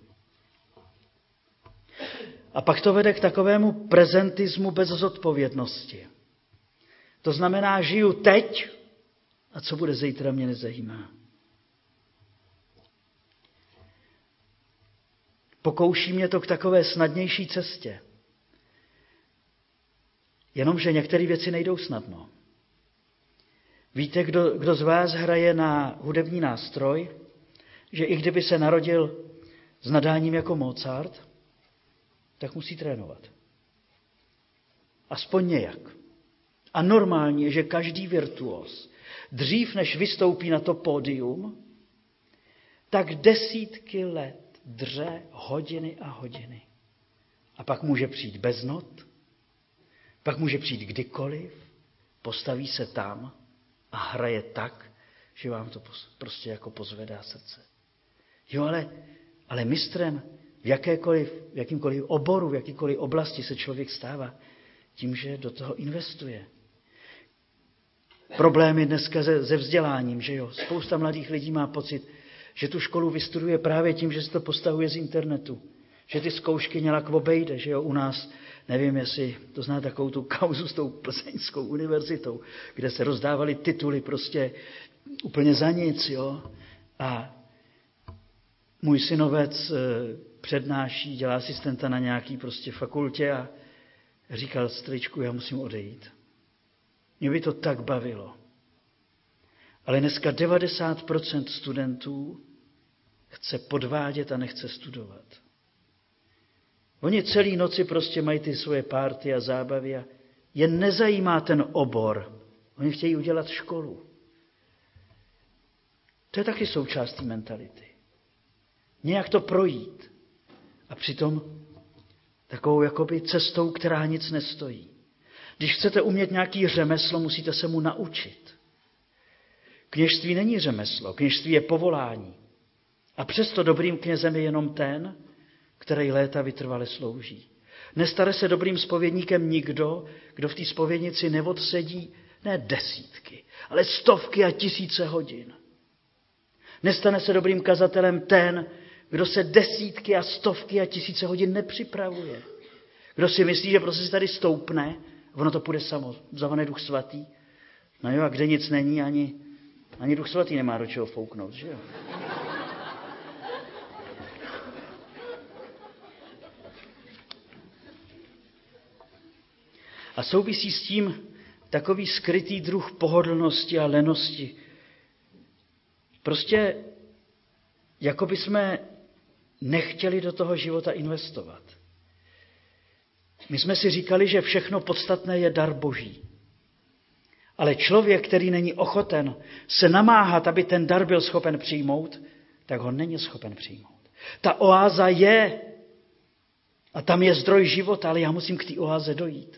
A pak to vede k takovému prezentismu bez zodpovědnosti. To znamená, žiju teď a co bude zítra, mě nezajímá. Pokouší mě to k takové snadnější cestě. Jenomže některé věci nejdou snadno. Víte, kdo, kdo z vás hraje na hudební nástroj, že i kdyby se narodil s nadáním jako Mozart, tak musí trénovat. Aspoň nějak. A normální je, že každý virtuos, dřív než vystoupí na to pódium, tak desítky let dře hodiny a hodiny. A pak může přijít bez not, pak může přijít kdykoliv, postaví se tam a hraje tak, že vám to prostě jako pozvedá srdce. Jo, ale, ale mistrem v jakékoliv, v jakýmkoliv oboru, v jakýkoliv oblasti se člověk stává tím, že do toho investuje. Problémy dneska se, se vzděláním, že jo. Spousta mladých lidí má pocit, že tu školu vystuduje právě tím, že se to postahuje z internetu. Že ty zkoušky nějak obejde, že jo. U nás, nevím, jestli to zná takovou tu kauzu s tou Plzeňskou univerzitou, kde se rozdávaly tituly prostě úplně za nic, jo. A můj synovec přednáší, dělá asistenta na nějaký prostě fakultě a říkal strýčku, já musím odejít. Mě by to tak bavilo. Ale dneska devadesát procent studentů chce podvádět a nechce studovat. Oni celý noci prostě mají ty svoje párty a zábavy a je nezajímá ten obor. Oni chtějí udělat školu. To je taky součást té mentality. Nějak to projít. A přitom takovou jakoby cestou, která nic nestojí. Když chcete umět nějaký řemeslo, musíte se mu naučit. Kněžství není řemeslo, kněžství je povolání. A přesto dobrým knězem je jenom ten, který léta vytrvale slouží. Nestane se dobrým zpovědníkem nikdo, kdo v té zpovědnici neodsedí ne desítky, ale stovky a tisíce hodin. Nestane se dobrým kazatelem ten, kdo se desítky a stovky a tisíce hodin nepřipravuje. Kdo si myslí, že prostě si tady stoupne, ono to půjde samo, zavané Duch Svatý. No jo, a kde nic není, ani, ani Duch Svatý nemá do čeho fouknout, že jo? A souvisí s tím takový skrytý druh pohodlnosti a lenosti. Prostě jako by jsme nechtěli do toho života investovat. My jsme si říkali, že všechno podstatné je dar Boží. Ale člověk, který není ochoten se namáhat, aby ten dar byl schopen přijmout, tak ho není schopen přijmout. Ta oáza je a tam je zdroj života, ale já musím k té oáze dojít.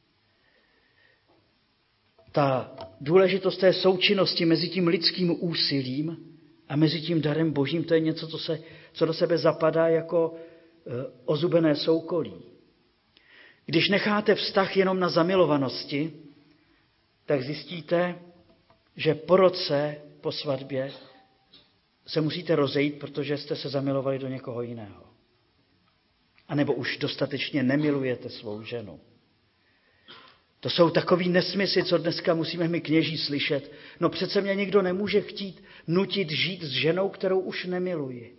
Ta důležitost té součinnosti mezi tím lidským úsilím a mezi tím darem Božím, to je něco, co, se, co do sebe zapadá jako e, ozubené soukolí. Když necháte vztah jenom na zamilovanosti, tak zjistíte, že po roce, po svatbě, se musíte rozejít, protože jste se zamilovali do někoho jiného. A nebo už dostatečně nemilujete svou ženu. To jsou takový nesmysly, co dneska musíme my kněží slyšet. No přece mě nikdo nemůže chtít nutit žít s ženou, kterou už nemiluji.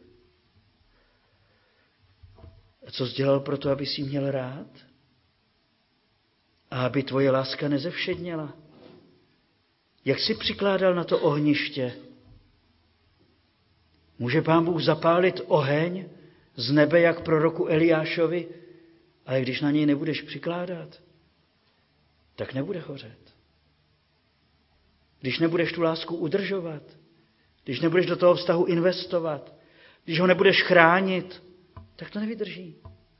A co jsi dělal pro to, aby jsi ji měl rád? A aby tvoje láska nezevšedněla? Jak jsi přikládal na to ohniště? Může Pán Bůh zapálit oheň z nebe, jak proroku Eliášovi, ale když na něj nebudeš přikládat, tak nebude hořet. Když nebudeš tu lásku udržovat, když nebudeš do toho vztahu investovat, když ho nebudeš chránit, tak to nevydrží.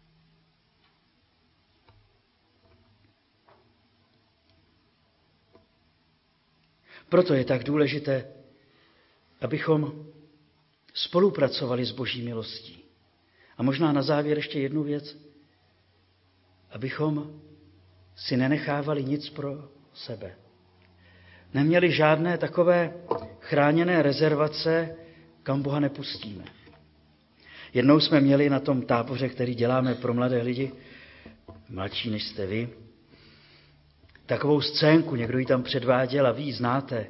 Proto je tak důležité, abychom spolupracovali s Boží milostí. A možná na závěr ještě jednu věc, abychom si nenechávali nic pro sebe. Neměli žádné takové chráněné rezervace, kam Boha nepustíme. Jednou jsme měli na tom táboře, který děláme pro mladé lidi, mladší než jste vy, takovou scénku, někdo ji tam předváděl a vy ji znáte,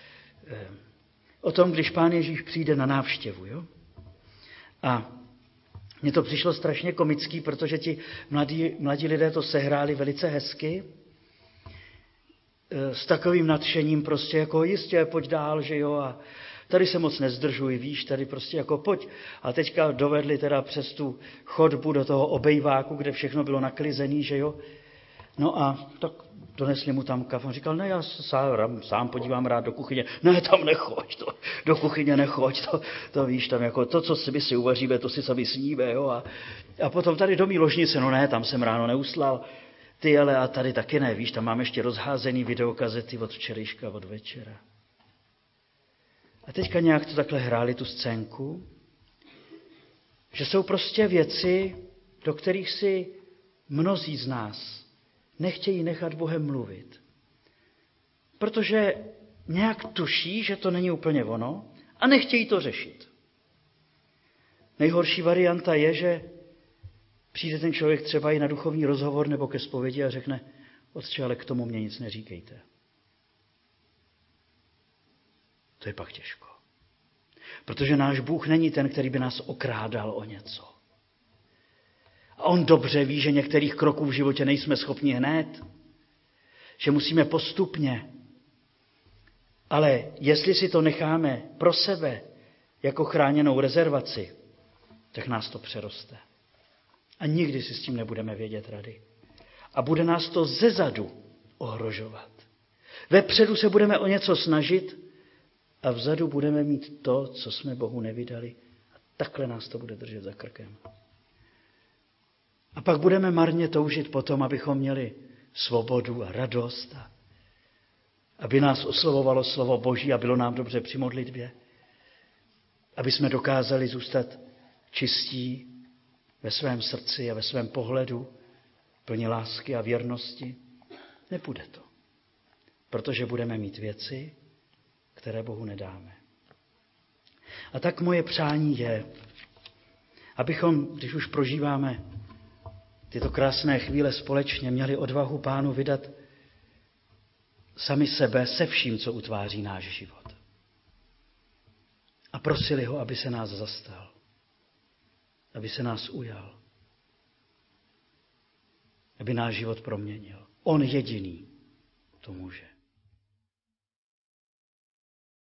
o tom, když Pán Ježíš přijde na návštěvu. Jo? A mně to přišlo strašně komický, protože ti mladí, mladí lidé to sehráli velice hezky s takovým nadšením prostě jako jistě, pojď dál, že jo, a tady se moc nezdržuj, víš, tady prostě jako pojď. A teďka dovedli teda přes tu chodbu do toho obejváku, kde všechno bylo naklizený, že jo. No a tak donesli mu tam kafe. On říkal, ne, já sám, sám podívám rád do kuchyně. Ne, tam nechoď, to, do kuchyně nechoď, to, to víš, tam jako to, co si my si uvaříme, to si sami sníme, jo. A, a potom tady do mý ložnice, no ne, tam jsem ráno neuslal. Ty ale a tady taky ne, víš, tam mám ještě rozházený videokazety od včerejška, od večera. A teďka nějak to takhle hráli tu scénku, že jsou prostě věci, do kterých si mnozí z nás nechtějí nechat Bohem mluvit. Protože nějak tuší, že to není úplně ono a nechtějí to řešit. Nejhorší varianta je, že přijde ten člověk třeba i na duchovní rozhovor nebo ke zpovědi a řekne, otče, ale k tomu mě nic neříkejte. To je pak těžko. Protože náš Bůh není ten, který by nás okrádal o něco. A on dobře ví, že některých kroků v životě nejsme schopni hned, že musíme postupně. Ale jestli si to necháme pro sebe jako chráněnou rezervaci, tak nás to přeroste. A nikdy si s tím nebudeme vědět rady. A bude nás to zezadu ohrožovat. Vepředu se budeme o něco snažit a vzadu budeme mít to, co jsme Bohu nevydali. A takhle nás to bude držet za krkem. A pak budeme marně toužit potom, abychom měli svobodu a radost. A aby nás oslovovalo slovo Boží a bylo nám dobře při modlitbě. Aby jsme dokázali zůstat čistí ve svém srdci a ve svém pohledu, plně lásky a věrnosti. Nepůjde to. Protože budeme mít věci, které Bohu nedáme. A tak moje přání je, abychom, když už prožíváme tyto krásné chvíle společně, měli odvahu Pánu vydat sami sebe se vším, co utváří náš život. A prosili ho, aby se nás zastal. Aby se nás ujal. Aby náš život proměnil. On jediný to může.